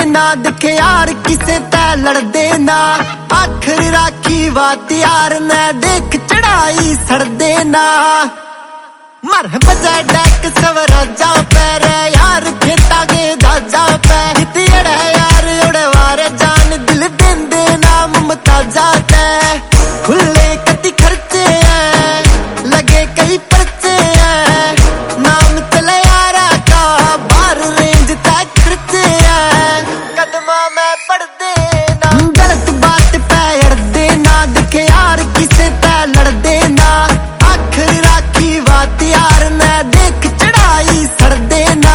ना दिखे यार किसे तै लड़दे ना, आखिर राखी बात यार ने देख चढ़ाई सड़दे ना। मर बजा डैक स्वराजा पैर यार खेता के दाजा पै हितियड़ यार उड़े वारे जान दिल देंदे ना मुमताजा तै। खुले कति खर्चे हैं लगे कई पर्चे हैं, नाम चले यारा का बार रेंज तक खर्चे हैं, कदमा में पढ़ देना गलत बात पे अड़दे ना दिखे यार किसे तै लड़दे ना, आखिर राखी बात यार ने देख चढ़ाई सड़दे ना।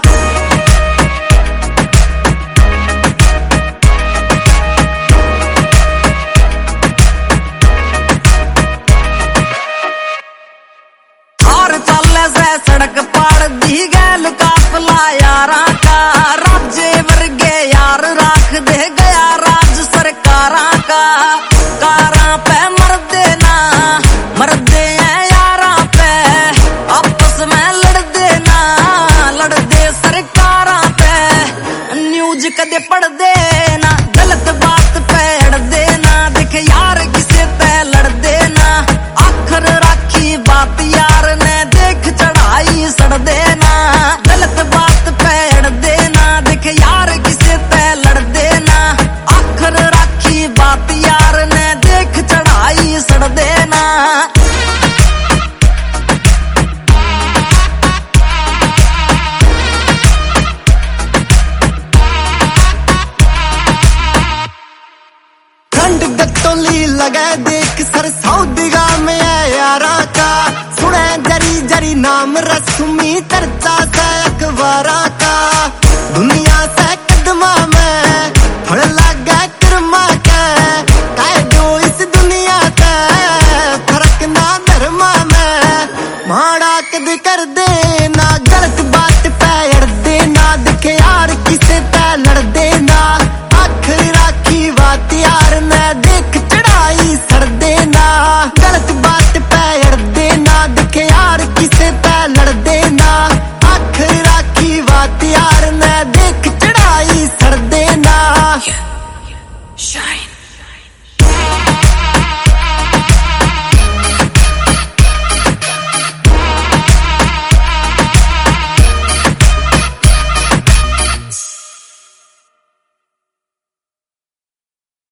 सड़क पाड़ दी गैल काफला यारा का, राजे वर्गे यार राख दे गया राज सरकारा का। कारा पे मरदे ना मरदे हैं यारा पे, आपस में लड़दे ना लड़दे सरकारा पे, न्यूज कदे पढ़ दे ना गलत बात पे अड़दे ना दिखे यार किसे पे लड़दे ना, आखिर राखी बात यार ने देख चढ़ाई सड़ देना। गलत बात पे अड़ देना दिखे यार किसे पे लड़ देना, आखिर राखी बात यार ने देख चढ़ाई सड़ देना। ठंड गत्तोली लगे देख सर सऊदिगा में यारा का, सुने जरी जरी नाम रस्मी चर्चा से अखबारा का। दुनिया से कदमा में फड़ लगा कर्मा के, कह दो इस दुनिया से फर्क ना धर्मा में, माड़ा कद कर देना गलत बात पे अड़ देना दिखे यार किसे तै लड़ देना, आखिर राखी बात यार ने देख चढ़ाई सड़ देना। गलत बात पे अड़ देना दिखे यार किसे तै लड़ देना, आखिर राखी बात यार ने देख चढ़ाई सड़ देना। Shine.